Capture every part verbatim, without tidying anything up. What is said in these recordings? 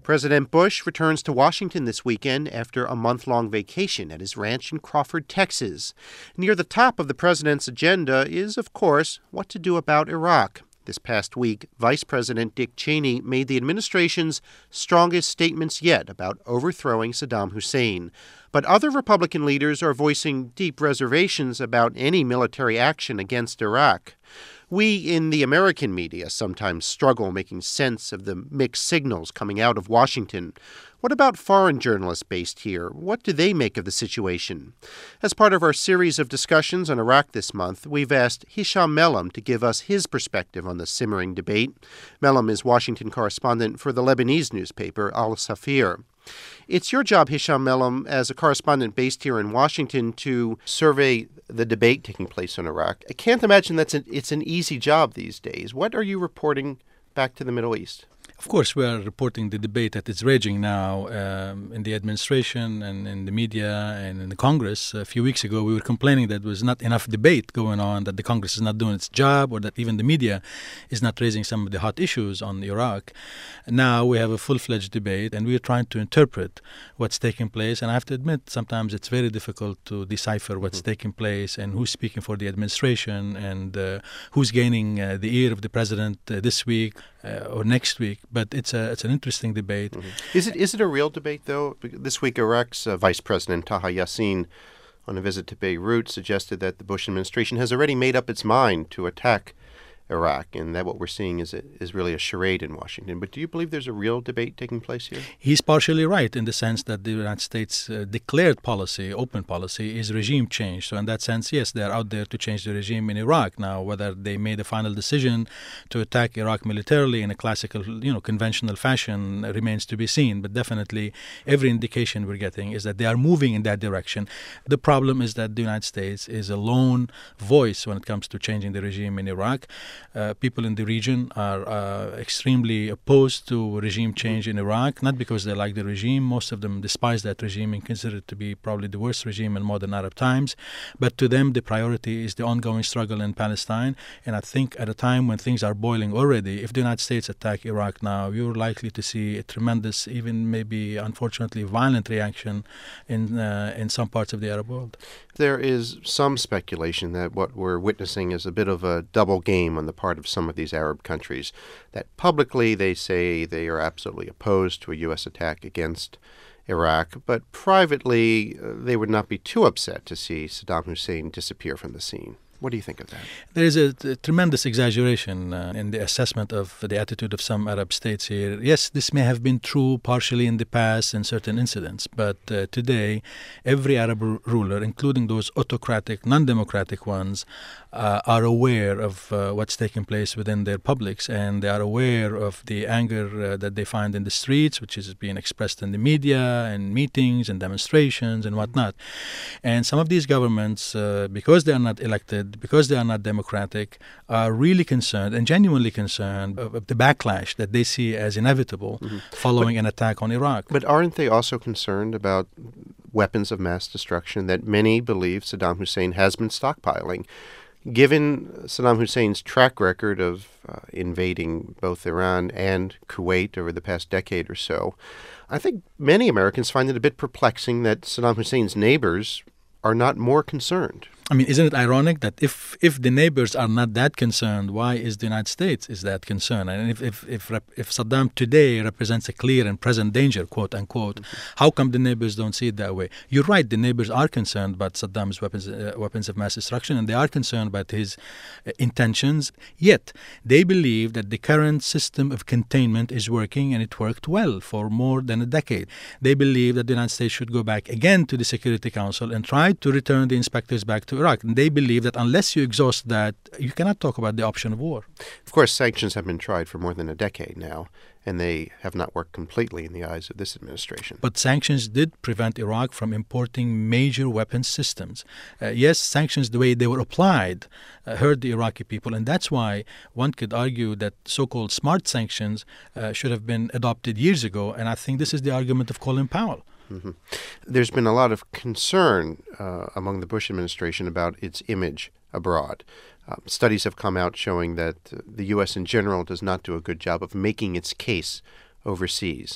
President Bush returns to Washington this weekend after a month-long vacation at his ranch in Crawford, Texas. Near the top of the president's agenda is, of course, what to do about Iraq. This past week, Vice President Dick Cheney made the administration's strongest statements yet about overthrowing Saddam Hussein. But other Republican leaders are voicing deep reservations about any military action against Iraq. We in the American media sometimes struggle making sense of the mixed signals coming out of Washington. What about foreign journalists based here? What do they make of the situation? As part of our series of discussions on Iraq this month, we've asked Hisham Melhem to give us his perspective on the simmering debate. Melhem is Washington correspondent for the Lebanese newspaper Al Safir. It's your job, Hisham Melhem, as a correspondent based here in Washington, to survey the debate taking place in Iraq. I can't imagine that's an, it's an easy job these days. What are you reporting back to the Middle East? Of course, we are reporting the debate that is raging now um, in the administration and in the media and in the Congress. A few weeks ago, we were complaining that there was not enough debate going on, that the Congress is not doing its job, or that even the media is not raising some of the hot issues on Iraq. Now we have a full-fledged debate, and we are trying to interpret what's taking place. And I have to admit, sometimes it's very difficult to decipher what's mm-hmm. taking place and who's speaking for the administration and uh, who's gaining uh, the ear of the president uh, this week uh, or next week. But it's a it's an interesting debate. Mm-hmm. Is it is it a real debate, though? This week, Iraq's uh, Vice President Taha Yassin, on a visit to Beirut, suggested that the Bush administration has already made up its mind to attack Iraq, and that what we're seeing is a, is really a charade in Washington. But do you believe there's a real debate taking place here? He's partially right in the sense that the United States' uh, declared policy, open policy, is regime change. So in that sense, yes, they're out there to change the regime in Iraq. Now, whether they made a final decision to attack Iraq militarily in a classical, you know, conventional fashion remains to be seen. But definitely, every indication we're getting is that they are moving in that direction. The problem is that the United States is a lone voice when it comes to changing the regime in Iraq. Uh, people in the region are uh, extremely opposed to regime change in Iraq, not because they like the regime. Most of them despise that regime and consider it to be probably the worst regime in modern Arab times. But to them, the priority is the ongoing struggle in Palestine. And I think at a time when things are boiling already, if the United States attack Iraq now, you're likely to see a tremendous, even maybe unfortunately violent reaction in uh, in some parts of the Arab world. There is some speculation that what we're witnessing is a bit of a double game on the part of some of these Arab countries, that publicly they say they are absolutely opposed to a U S attack against Iraq, but privately uh, they would not be too upset to see Saddam Hussein disappear from the scene. What do you think of that? There is a, a tremendous exaggeration uh, in the assessment of the attitude of some Arab states here. Yes, this may have been true partially in the past in certain incidents, but uh, today every Arab r- ruler, including those autocratic, non-democratic ones, uh, are aware of uh, what's taking place within their publics, and they are aware of the anger uh, that they find in the streets, which is being expressed in the media and meetings and demonstrations and whatnot. And some of these governments, uh, because they are not elected, because they are not democratic, are really concerned and genuinely concerned of, of the backlash that they see as inevitable mm-hmm. following but, an attack on Iraq. But aren't they also concerned about weapons of mass destruction that many believe Saddam Hussein has been stockpiling? Given Saddam Hussein's track record of uh, invading both Iran and Kuwait over the past decade or so, I think many Americans find it a bit perplexing that Saddam Hussein's neighbors are not more concerned. I mean, isn't it ironic that if, if the neighbors are not that concerned, why is the United States is that concerned? And if if if, if Saddam today represents a clear and present danger, quote unquote, mm-hmm. how come the neighbors don't see it that way? You're right, the neighbors are concerned about Saddam's weapons uh, weapons of mass destruction, and they are concerned about his uh, intentions. Yet they believe that the current system of containment is working, and it worked well for more than a decade. They believe that the United States should go back again to the Security Council and try to return the inspectors back to Iraq. And they believe that unless you exhaust that, you cannot talk about the option of war. Of course, sanctions have been tried for more than a decade now, and they have not worked completely in the eyes of this administration. But sanctions did prevent Iraq from importing major weapons systems. Uh, yes, sanctions, the way they were applied, uh, hurt the Iraqi people, and that's why one could argue that so-called smart sanctions uh, should have been adopted years ago, and I think this is the argument of Colin Powell. Mm-hmm. There's been a lot of concern uh, among the Bush administration about its image abroad. Uh, studies have come out showing that uh, the U S in general does not do a good job of making its case overseas.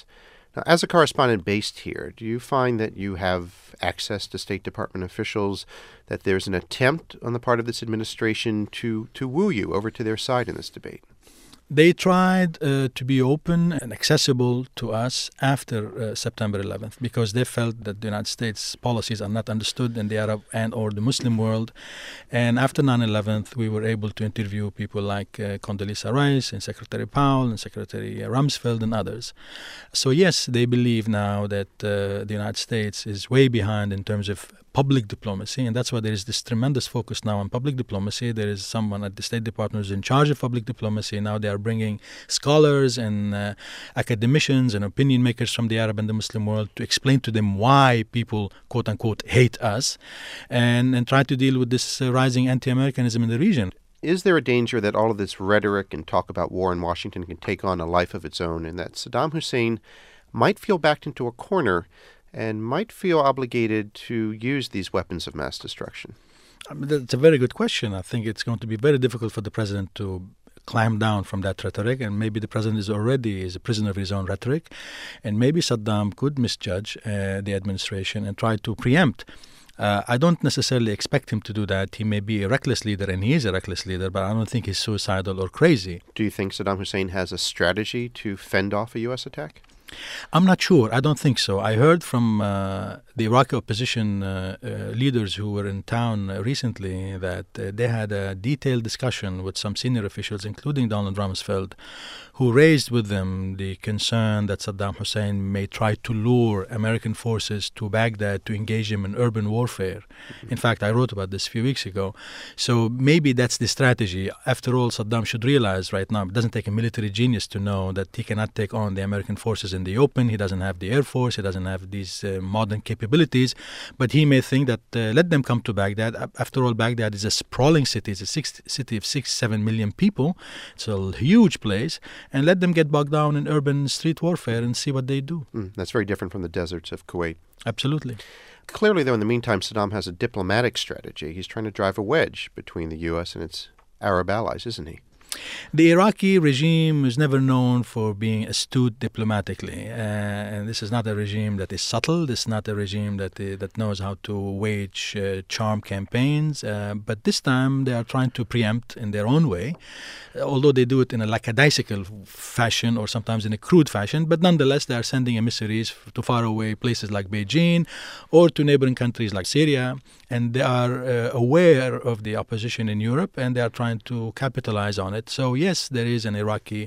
Now, as a correspondent based here, do you find that you have access to State Department officials, that there's an attempt on the part of this administration to, to woo you over to their side in this debate? They tried uh, to be open and accessible to us after uh, September eleventh because they felt that the United States policies are not understood in the Arab and or the Muslim world. And after nine eleven, we were able to interview people like uh, Condoleezza Rice and Secretary Powell and Secretary Rumsfeld and others. So yes, they believe now that uh, the United States is way behind in terms of public diplomacy, and that's why there is this tremendous focus now on public diplomacy. There is someone at the State Department who's in charge of public diplomacy. Now they are bringing scholars and uh, academicians and opinion makers from the Arab and the Muslim world to explain to them why people, quote-unquote, hate us, and, and try to deal with this uh, rising anti-Americanism in the region. Is there a danger that all of this rhetoric and talk about war in Washington can take on a life of its own, and that Saddam Hussein might feel backed into a corner and might feel obligated to use these weapons of mass destruction? I mean, that's a very good question. I think it's going to be very difficult for the president to climb down from that rhetoric, and maybe the president is already is a prisoner of his own rhetoric, and maybe Saddam could misjudge uh, the administration and try to preempt. Uh, I don't necessarily expect him to do that. He may be a reckless leader, and he is a reckless leader, but I don't think he's suicidal or crazy. Do you think Saddam Hussein has a strategy to fend off a U S attack? I'm not sure. I don't think so. I heard from uh, the Iraqi opposition uh, uh, leaders who were in town uh, recently that uh, they had a detailed discussion with some senior officials, including Donald Rumsfeld, who raised with them the concern that Saddam Hussein may try to lure American forces to Baghdad to engage him in urban warfare. Mm-hmm. In fact, I wrote about this a few weeks ago. So maybe that's the strategy. After all, Saddam should realize right now, it doesn't take a military genius to know that he cannot take on the American forces in the open. He doesn't have the Air Force. He doesn't have these uh, modern capabilities. But he may think that uh, let them come to Baghdad. After all, Baghdad is a sprawling city. It's a six, city of six, seven million people. It's a huge place. And let them get bogged down in urban street warfare and see what they do. Mm, that's very different from the deserts of Kuwait. Absolutely. Clearly, though, in the meantime, Saddam has a diplomatic strategy. He's trying to drive a wedge between the U S and its Arab allies, isn't he? The Iraqi regime is never known for being astute diplomatically, uh, and this is not a regime that is subtle. This is not a regime that uh, that knows how to wage uh, charm campaigns. Uh, but this time they are trying to preempt in their own way, although they do it in a lackadaisical fashion or sometimes in a crude fashion. But nonetheless, they are sending emissaries to faraway places like Beijing or to neighboring countries like Syria, and they are uh, aware of the opposition in Europe, and they are trying to capitalize on it. So yes, there is an Iraqi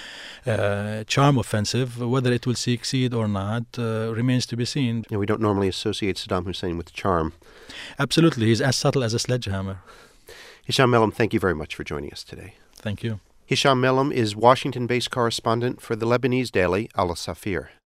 uh, charm offensive. Whether it will succeed or not uh, remains to be seen. Yeah, we don't normally associate Saddam Hussein with charm. Absolutely. He's as subtle as a sledgehammer. Hisham Melam, thank you very much for joining us today. Thank you. Hisham Melam is Washington-based correspondent for the Lebanese daily Al Safir.